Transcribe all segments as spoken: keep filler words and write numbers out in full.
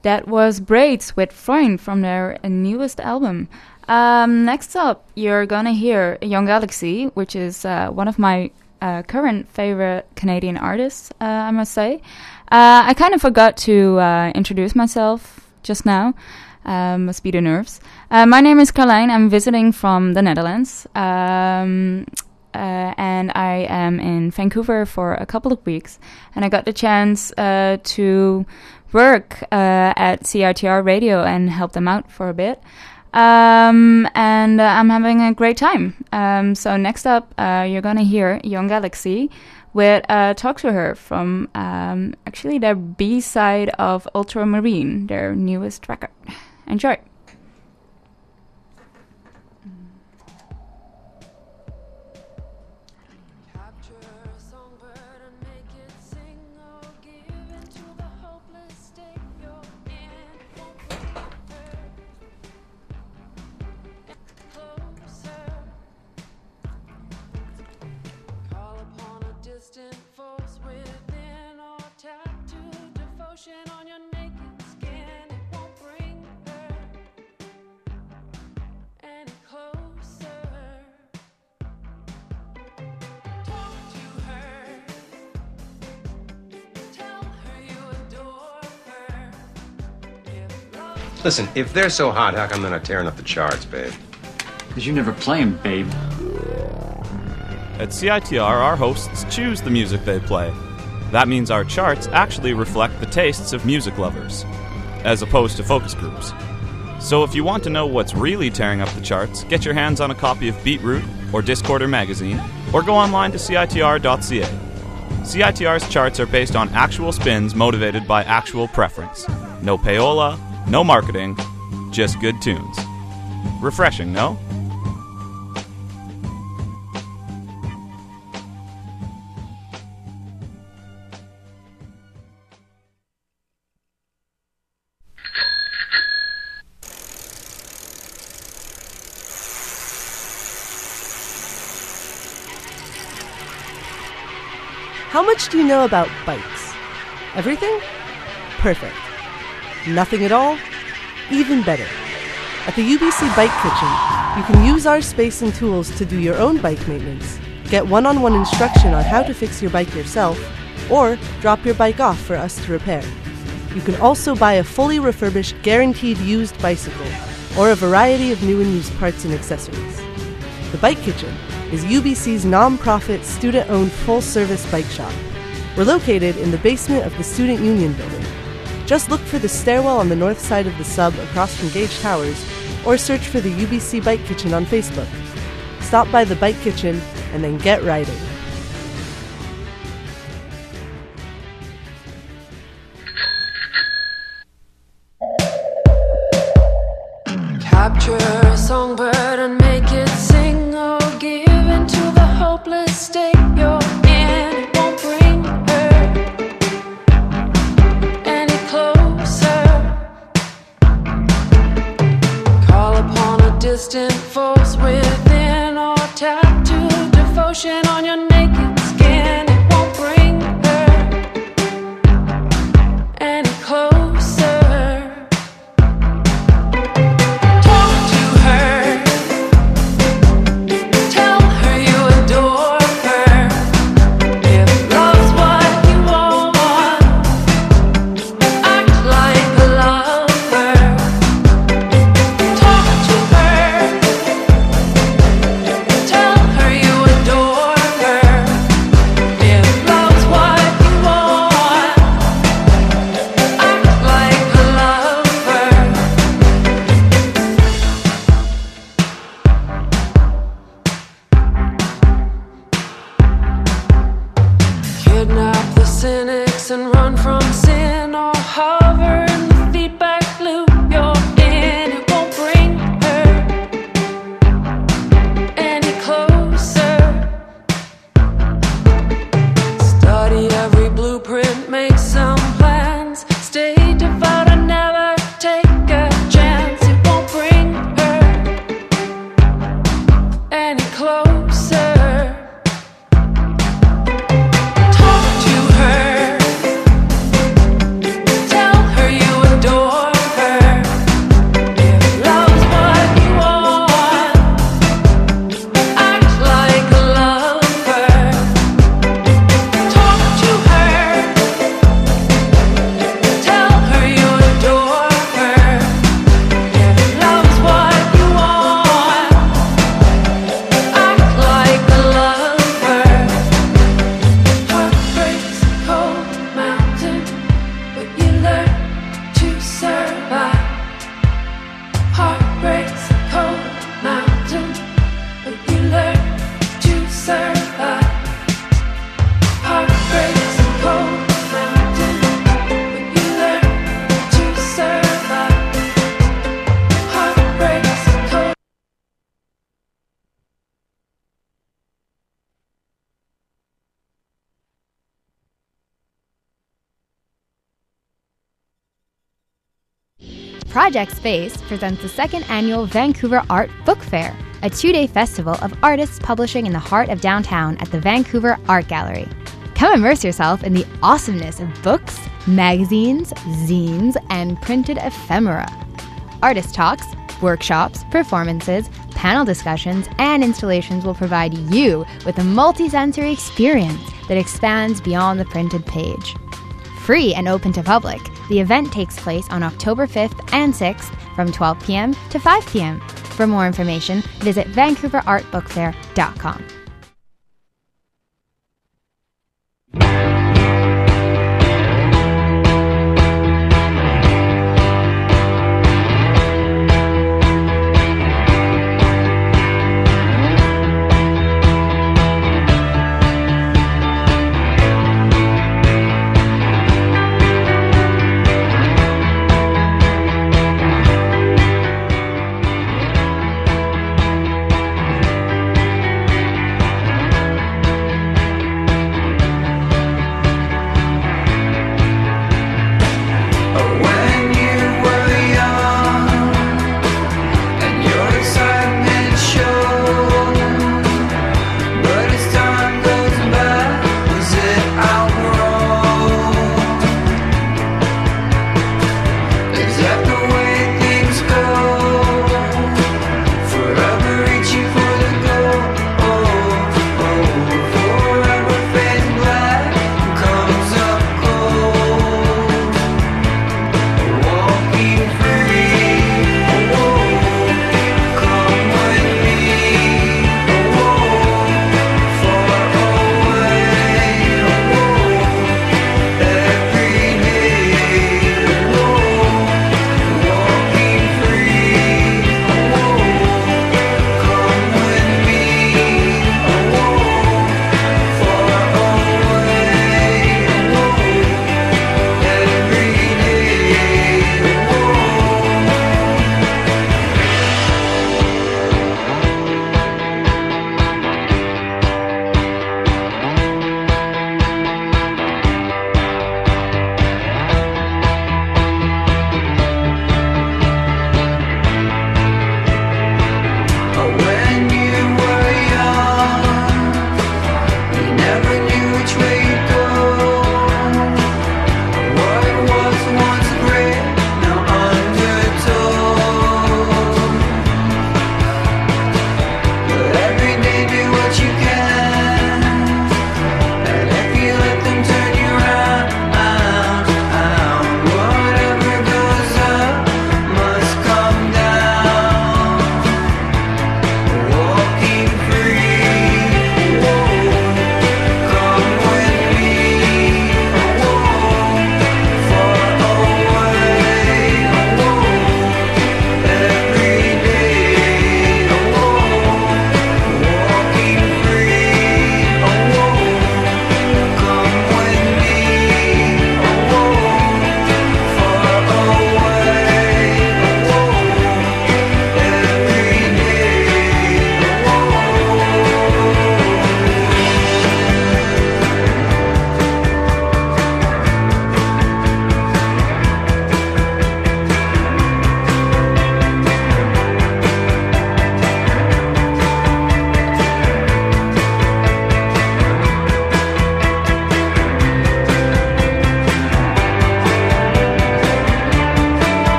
That was Braids with Freund from their newest album. Um, next up, you're gonna hear Young Galaxy, which is uh, one of my uh, current favorite Canadian artists, uh, I must say. Uh, I kind of forgot to uh, introduce myself just now. Um, must be the nerves. Uh, my name is Carlijn. I'm visiting from the Netherlands. Um, uh, and I am in Vancouver for a couple of weeks. And I got the chance uh, to work uh, at C I T R Radio and help them out for a bit. Um, and uh, I'm having a great time. Um, so next up, uh, you're gonna hear Young Galaxy with uh, Talk to Her from um, actually their B-side of Ultramarine, their newest record. Enjoy. On your naked skin, it won't bring her any closer. Talk to her, tell her you adore her. If love Listen, if they're so hot, how come they're not tearing up the charts, babe? Because you never play 'em, babe. At C I T R, our hosts choose the music they play. That means our charts actually reflect the tastes of music lovers, as opposed to focus groups. So if you want to know what's really tearing up the charts, get your hands on a copy of Beatroot or Discorder magazine, or go online to C I T R dot C A. C I T R's charts are based on actual spins motivated by actual preference. No payola, no marketing, just good tunes. Refreshing, no? How much do you know about bikes? Everything? Perfect. Nothing at all? Even better. At the U B C Bike Kitchen, you can use our space and tools to do your own bike maintenance, get one-on-one instruction on how to fix your bike yourself, or drop your bike off for us to repair. You can also buy a fully refurbished, guaranteed used bicycle, or a variety of new and used parts and accessories. The Bike Kitchen is U B C's non-profit, student-owned, full-service bike shop. We're located in the basement of the Student Union building. Just look for the stairwell on the north side of the sub across from Gage Towers, or search for the U B C Bike Kitchen on Facebook. Stop by the Bike Kitchen and then get riding. capture a songbird and make it sing, or give into the hopeless state you're in. It won't bring her any closer. Call upon a distant force within, or tattoo devotion on your naked skin. It won't bring her any closer. Kidnap the cynics and run from sin, or hover in the feedback loop you're in. It won't bring her any closer. Study every blueprint, make some plans, stay devout and never take a chance. It won't bring her any closer. Talk to her, Project Space presents the second annual Vancouver Art Book Fair, a two-day festival of artists publishing in the heart of downtown at the Vancouver Art Gallery. Come immerse yourself in the awesomeness of books, magazines, zines, and printed ephemera. Artist talks, workshops, performances, panel discussions, and installations will provide you with a multi-sensory experience that expands beyond the printed page. Free and open to public, the event takes place on October fifth and sixth from twelve p.m. to five p.m. For more information, visit vancouver art book fair dot com.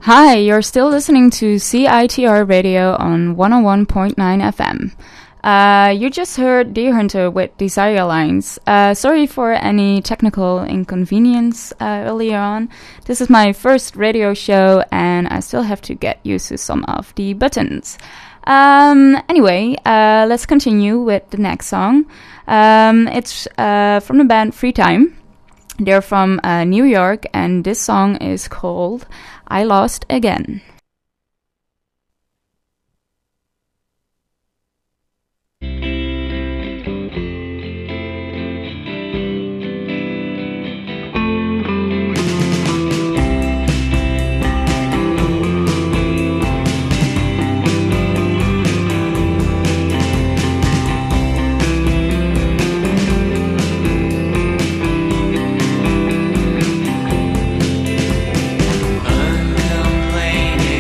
Hi, you're still listening to C I T R Radio on one oh one point nine F M. Uh, you just heard Deer Hunter with Desire Lines. Uh, sorry for any technical inconvenience uh, earlier on. This is my first radio show and I still have to get used to some of the buttons. Um, anyway, uh, let's continue with the next song. Um, it's uh, from the band Free Time. They're from uh, New York and this song is called I Lost Again. Uncomplaining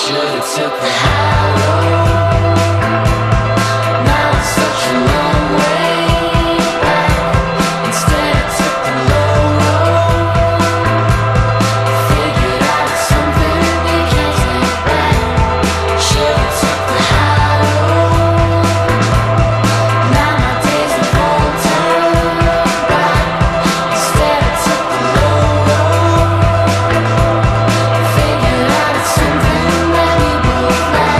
Should've took the high road. Now it's such a long way back. Instead I took the low road. Figured out something you can't take back. Should've took the high road. Now my days have all turned back. Instead I took the low road. Figured out it's something that we both lack.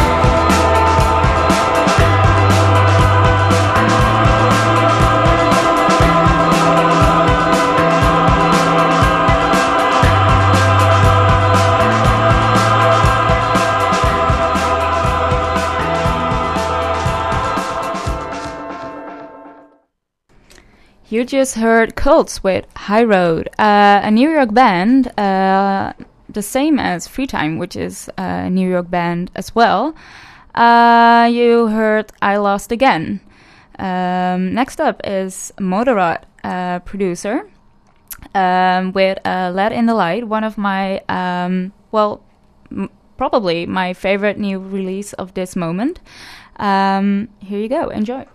You just heard Cults with High Road, uh, a New York band, uh, the same as Free Time, which is a New York band as well. Uh, you heard I Lost Again. Um, next up is Moderat, uh, producer, um, with uh, Let in the Light, one of my, um, well, m- probably my favorite new release of this moment. Um, here you go, enjoy.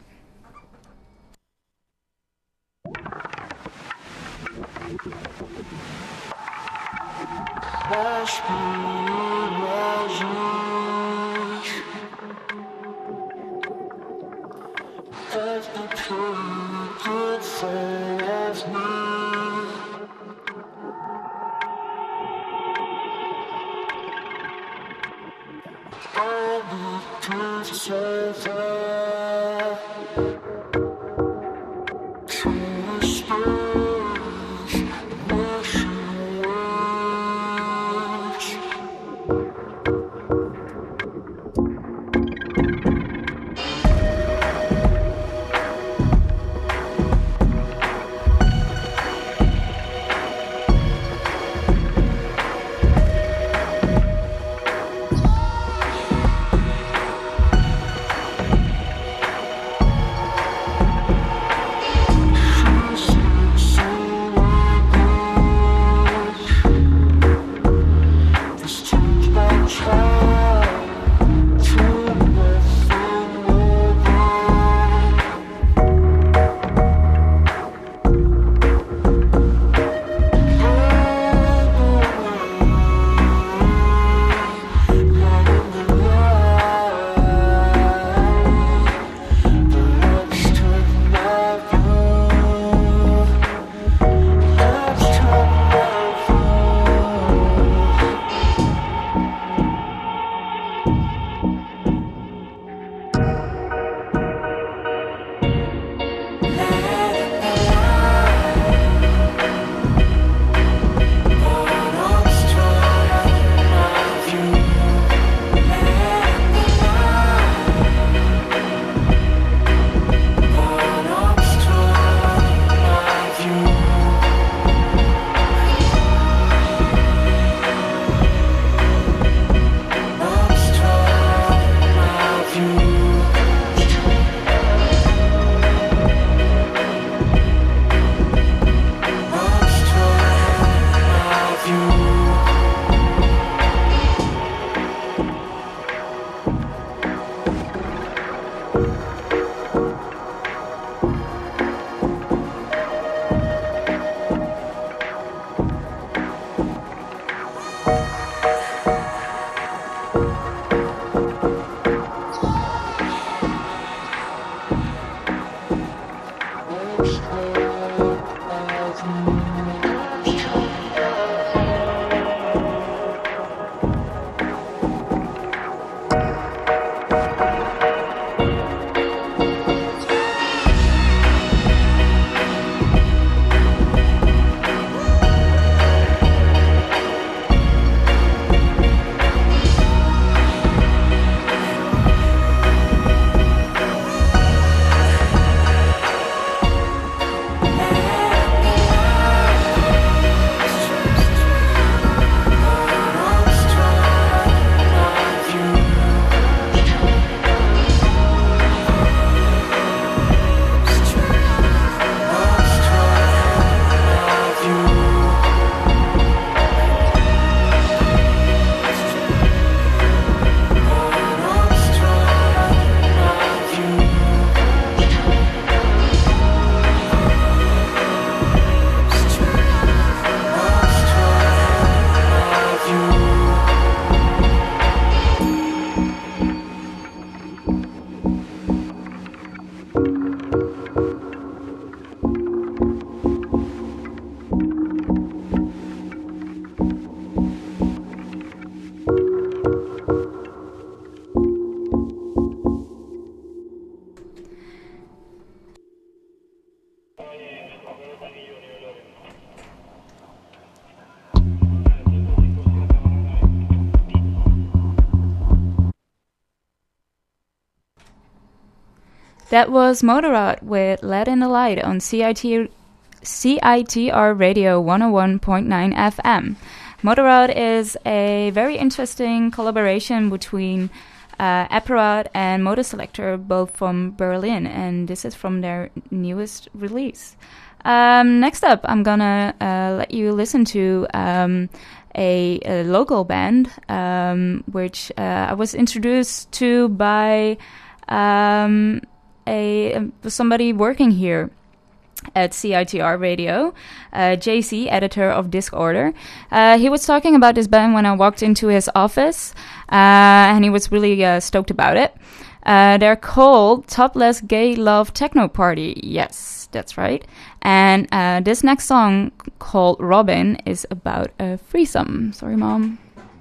That was Motorrad with Let in the Light on C I T, C I T R Radio one oh one point nine F M. Motorrad is a very interesting collaboration between uh, Apparat and Motorselector, both from Berlin, and this is from their newest release. Um, next up, I'm gonna uh, let you listen to um, a, a local band, um, which uh, I was introduced to by um, a somebody working here at C I T R Radio, uh, J C, editor of Disc Order. Uh, he was talking about this band when I walked into his office, uh, and he was really uh, stoked about it. Uh, they're called Topless Gay Love Techno Party. Yes, that's right. And uh, this next song, called Robin, is about a threesome. Sorry, Mom.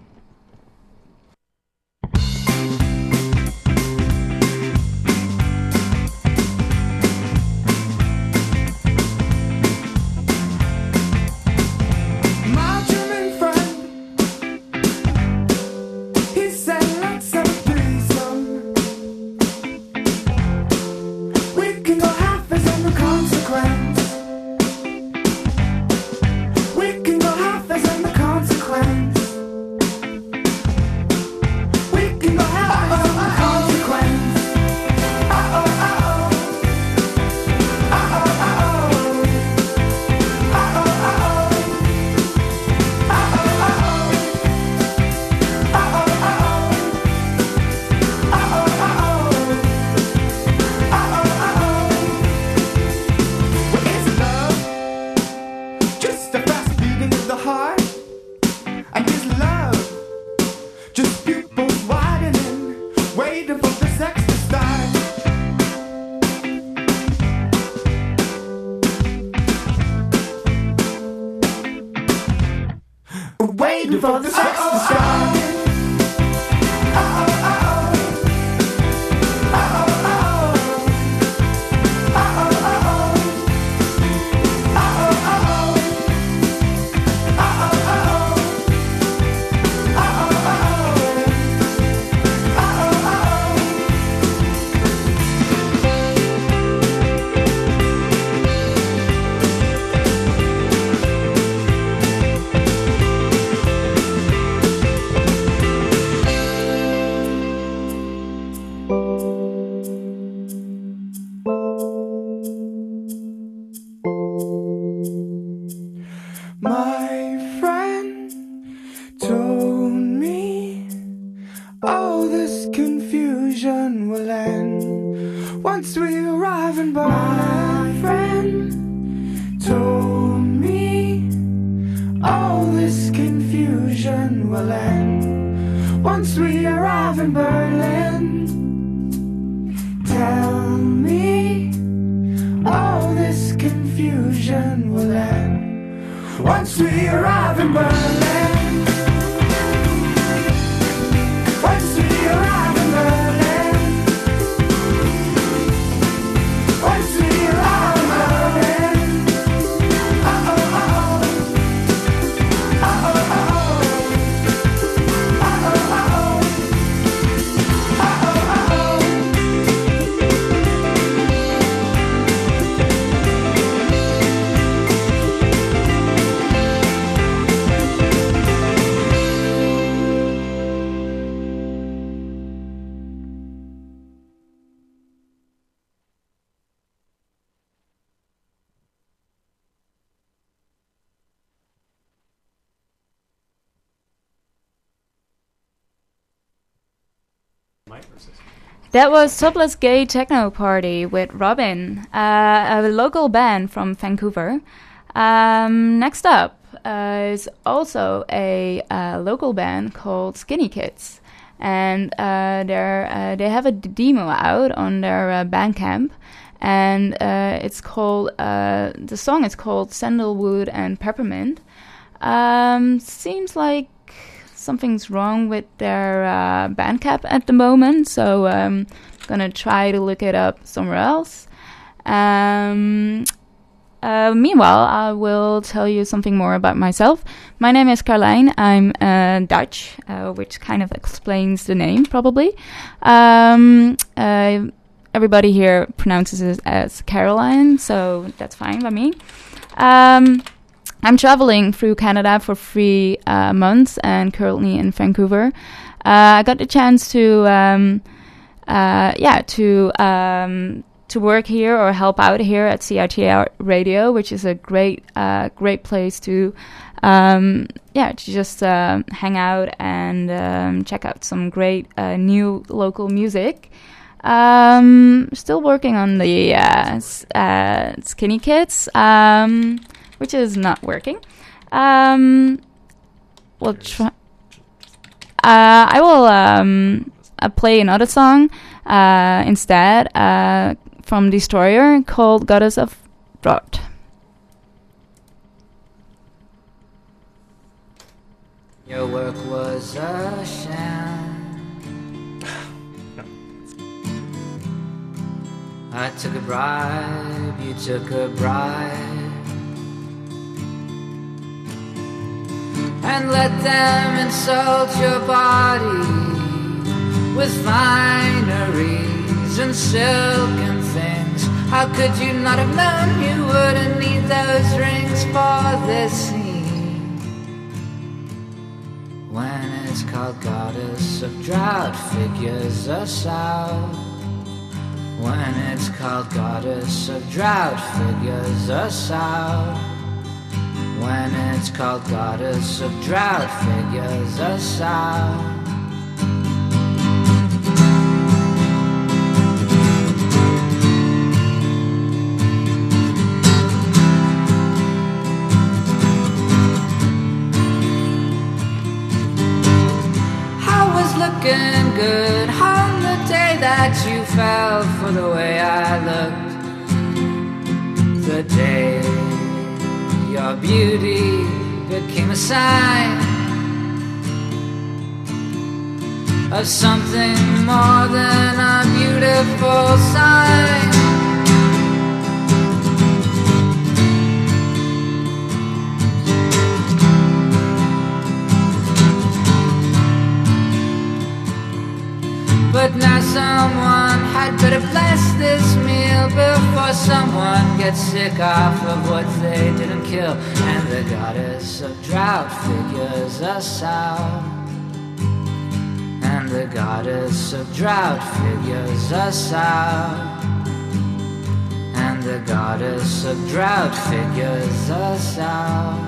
For the sex to start. That was Topless Gay Techno Party with Robin, uh, a local band from Vancouver. Um, next up uh, is also a uh, local band called Skinny Kids, and uh, they're uh, they have a d- demo out on their uh, Bandcamp, and uh, it's called uh, the song is called Sandalwood and Peppermint. Um, seems like something's wrong with their uh, Bandcamp at the moment, so I'm gonna try to look it up somewhere else. Um, uh, meanwhile, I will tell you something more about myself. My name is Carlijn. I'm uh, Dutch, uh, which kind of explains the name, probably. Um, uh, everybody here pronounces it as Caroline, so that's fine by me. Um, I'm traveling through Canada for three uh, months and currently in Vancouver. Uh, I got the chance to, um, uh, yeah, to um, to work here or help out here at C I T R Radio, which is a great, uh, great place to, um, yeah, to just uh, hang out and um, check out some great uh, new local music. Um, still working on the uh, s- uh, Skinny Kids, um, which is not working. Um, we'll try. Uh, I will um, uh, play another song uh, instead uh, from Destroyer called Goddess of Drought. Your work was a sham. I took a bribe, you took a bribe, and let them insult your body with fineries and silk and things. How could you not have known you wouldn't need those rings for this scene? When it's called Goddess of Drought, figures us out. When it's called Goddess of Drought, figures us out. When it's called Goddess of Drought, figures us out. I was looking good on the day that you fell for the way I looked. The day your beauty became a sign of something more than a beautiful sign. But now someone had better bless this meal before someone gets sick off of what they didn't kill. And the Goddess of Drought figures us out. And the Goddess of Drought figures us out. And the Goddess of Drought figures us out.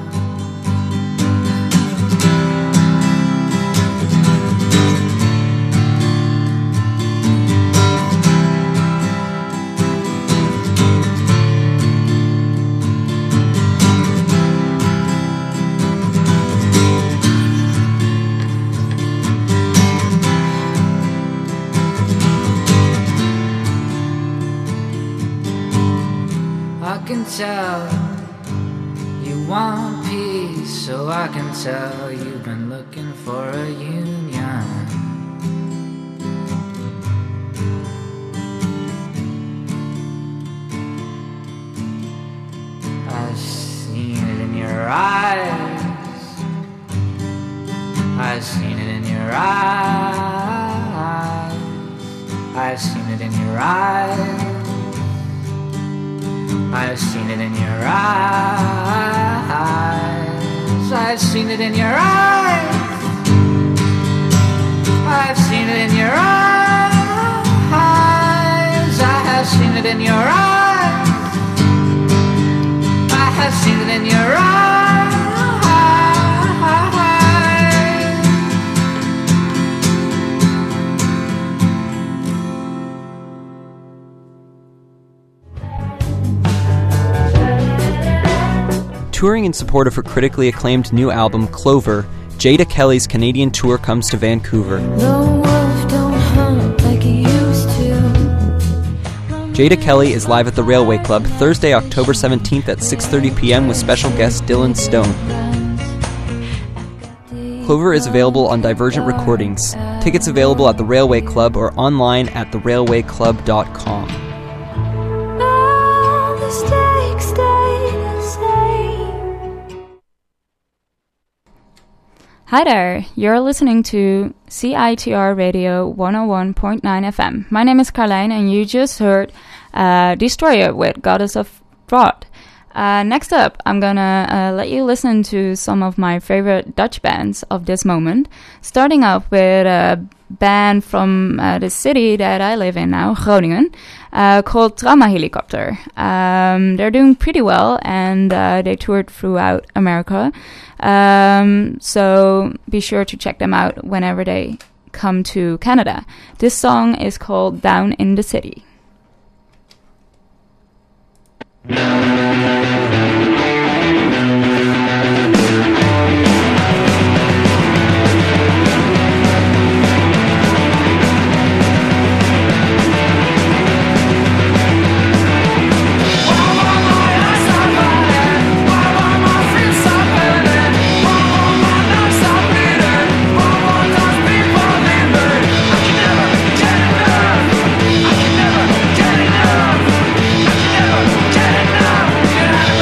I can tell you want peace, so I can tell you've been looking for a union. I've seen it in your eyes. I've seen it in your eyes. I've seen it in your eyes. I've seen it in your eyes. I've seen it in your eyes. I've seen it in your eyes. I have seen it in your eyes. I have seen it in your eyes. Touring in support of her critically acclaimed new album, Clover, Jada Kelly's Canadian tour comes to Vancouver. Jada Kelly is live at the Railway Club Thursday, October seventeenth at six thirty p.m. with special guest Dylan Stone. Clover is available on Divergent Recordings. Tickets available at the Railway Club or online at the railway club dot com. Hi there, you're listening to C I T R Radio one oh one point nine F M. My name is Carlijn and you just heard uh, Destroyer with Goddess of Drought. Uh, next up, I'm gonna uh, let you listen to some of my favorite Dutch bands of this moment, starting off with a band from uh, the city that I live in now, Groningen, uh, called Trauma Helicopter. Um, they're doing pretty well and uh, they toured throughout America. Um, so be sure to check them out whenever they come to Canada. This song is called Down in the City. Get enough.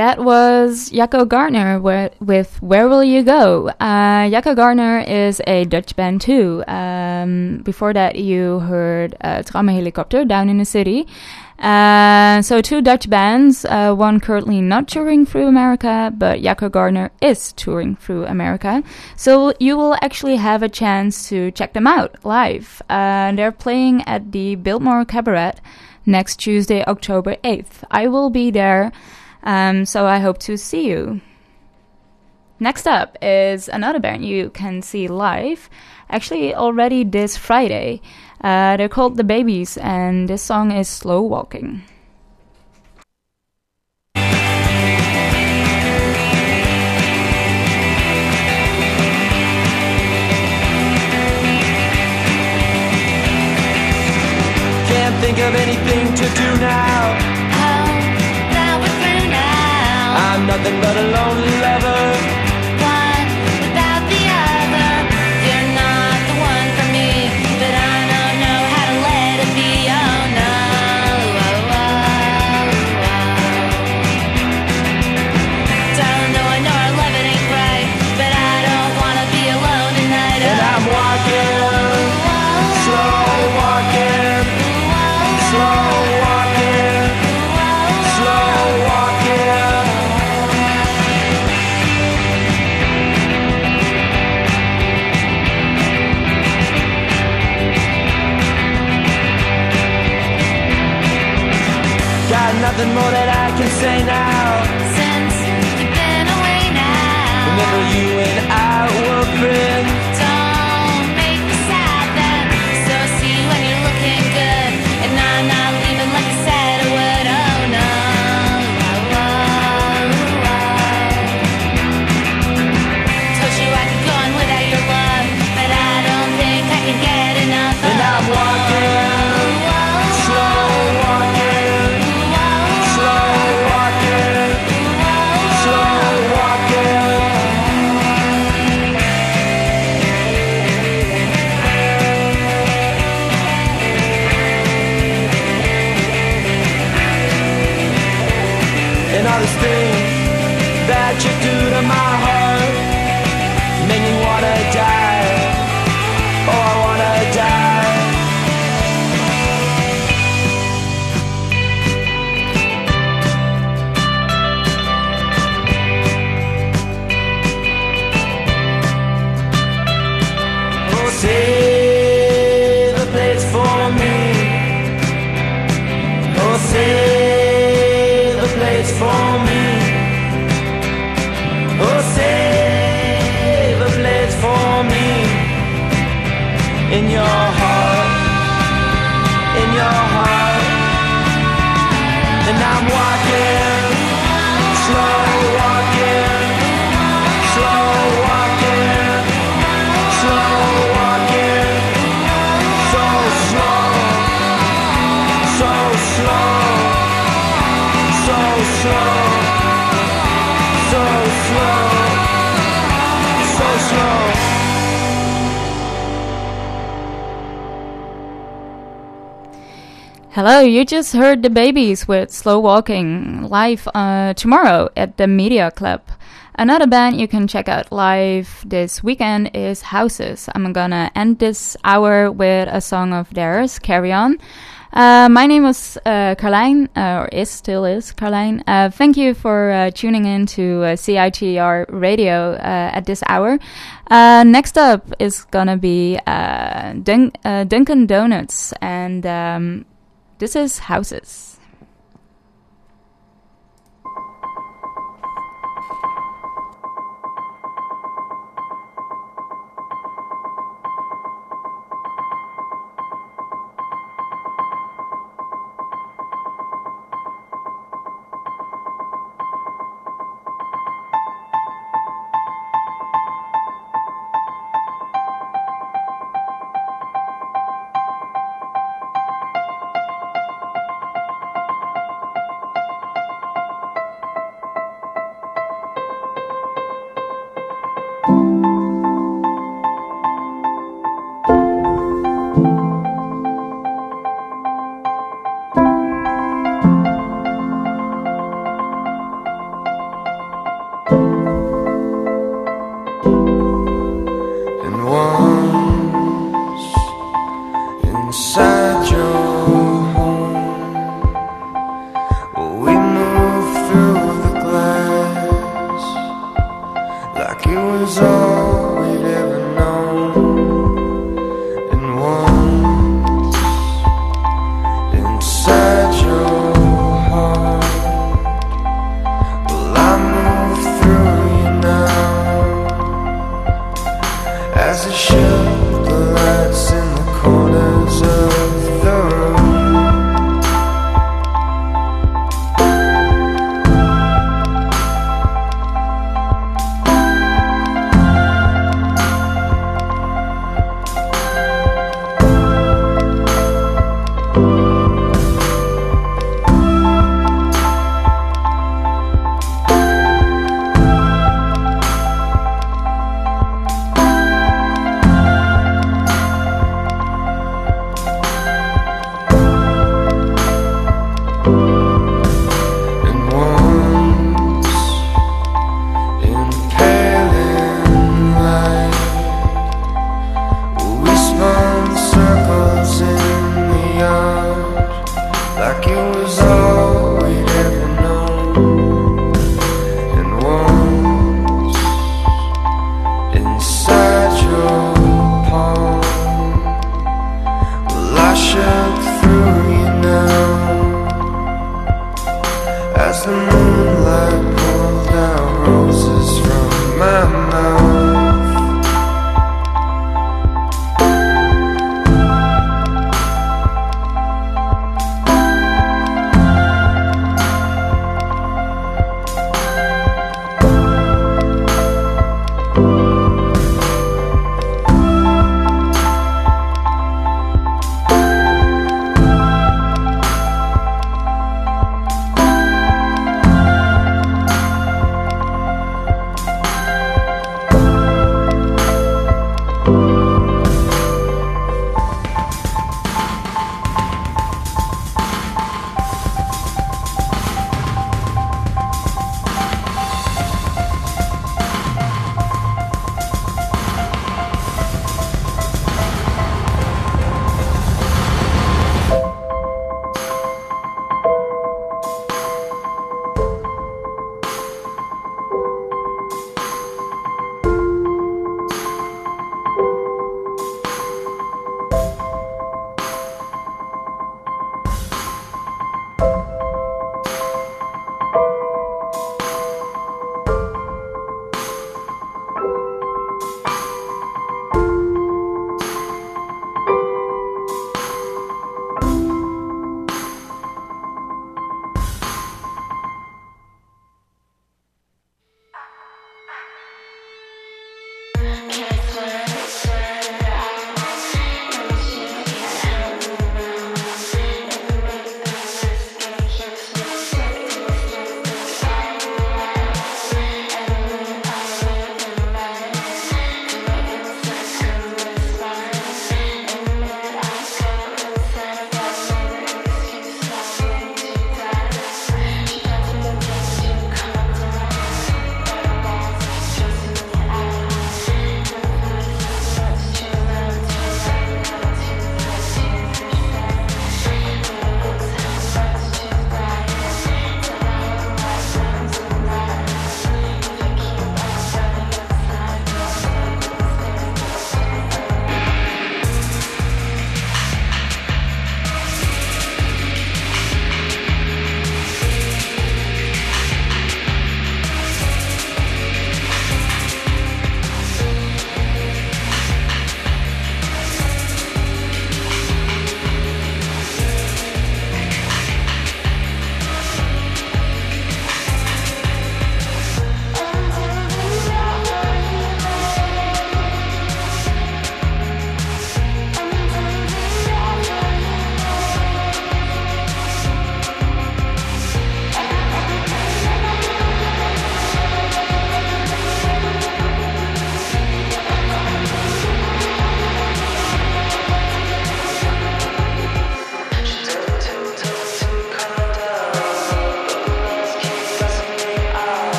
That was Jacco Gardner wi- with Where Will You Go? Uh, Jacco Gardner is a Dutch band too. Um, before that, you heard uh, Trauma Helicopter, Down in the City. Uh, so two Dutch bands, uh, one currently not touring through America, but Jacco Gardner is touring through America. So you will actually have a chance to check them out live. Uh, they're playing at the Biltmore Cabaret next Tuesday, October eighth. I will be there, um, so I hope to see you. Next up is another band you can see live, actually already this Friday. Uh, they're called The Babies, and this song is Slow Walking. Can't think of anything to do now. Oh, now we're through now. I'm nothing but a lonely lover. One without the other. You're not the one for me, but I don't know how to let it be. Oh no. Oh, oh, oh. Don't know, I know our love it ain't right, but I don't wanna be alone tonight. And I'm walking, slow walking, slow walking, slow walking. Got nothing more that I can say now. Since you've been away now. Remember you and I were friends. Don't make me sad then. So see you when you're looking good, and I'm not leaving like I said I would. Oh no. Oh, oh, oh. Told you I could go on without your love, but I don't think I can get enough. And I'm walking, slow walking, slow walking, slow walking. And all these things that you do to my heart make me wanna die. Oh, I wanna die. Oh, save a place for me. Oh, save a place for me. Oh, save a place for me. In your heart, in your heart. And I'm walking, slow walking, slow walking, slow walking, so slow, so slow, so slow, so slow, so slow. Hello, you just heard The Babies with Slow Walking live uh, tomorrow at the Media Club. Another band you can check out live this weekend is Houses. I'm gonna end this hour with a song of theirs, Carry On. Uh, my name was uh, Carlijn, uh, or is still is Carlijn. Uh, thank you for uh, tuning in to uh, C I T R Radio uh, at this hour. Uh, next up is gonna be uh, Dun- uh, Dunkin' Donuts, and um, this is Houses.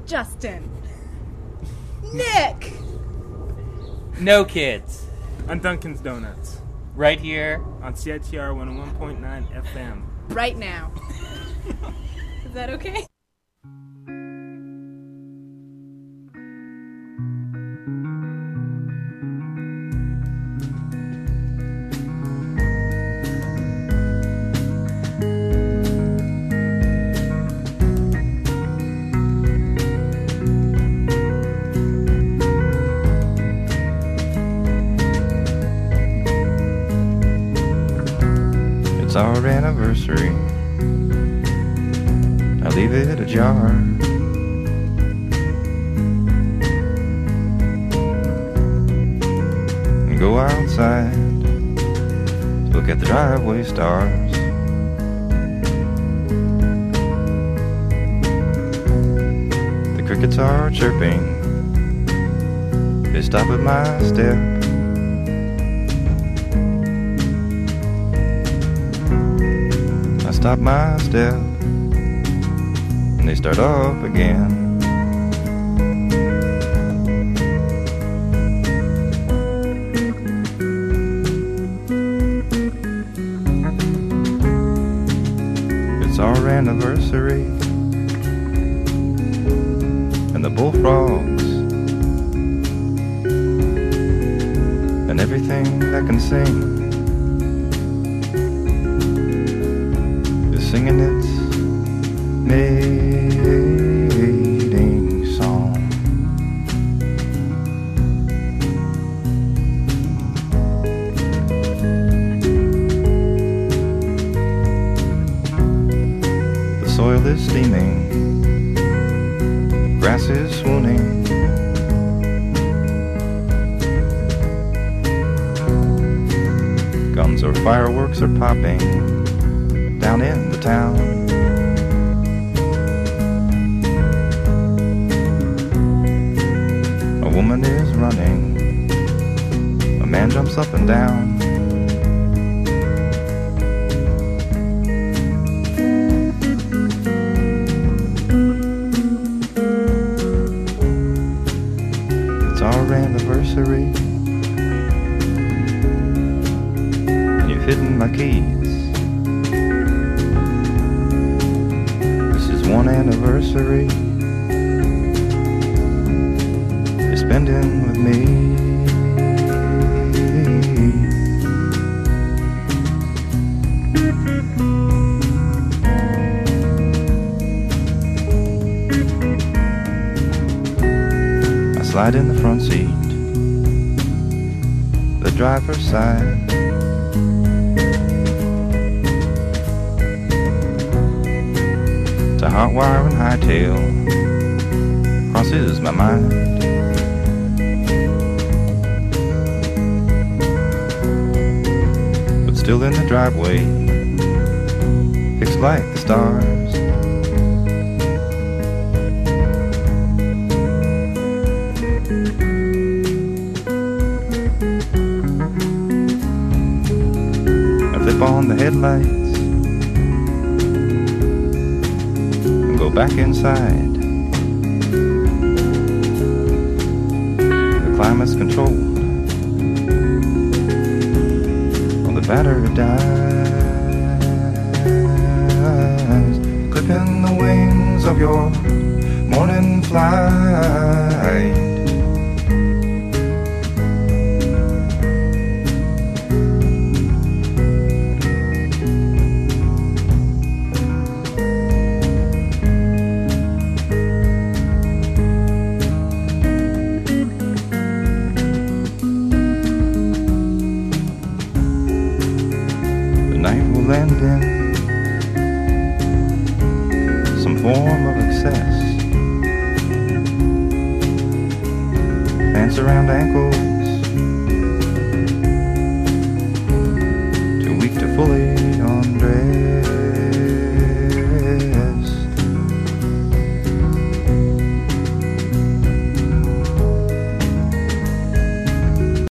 Justin. Nick. No kids. On Dunkin's Donuts. Right here on C I T R one oh one point nine F M. Right now. Is that okay? It's our anniversary. I leave it ajar. And go outside to look at the driveway stars. The crickets are chirping. They stop at my step. I stop my step, and they start up again. It's our anniversary, and the bullfrogs, and everything that can sing singing its mating song. The soil is steaming, grass is swooning. Guns or fireworks are popping down in the town. A woman is running, a man jumps up and down. It's our anniversary, and you've hidden my keys. One anniversary you're spending with me. I slide in the front seat, the driver's side. To hot wire and hightail crosses my mind. But still in the driveway, fixed like the stars. I flip on the headlights, go back inside. The climate's controlled. Well, the battery dies, clipping the wings of your morning flight. Land in some form of excess, pants around ankles,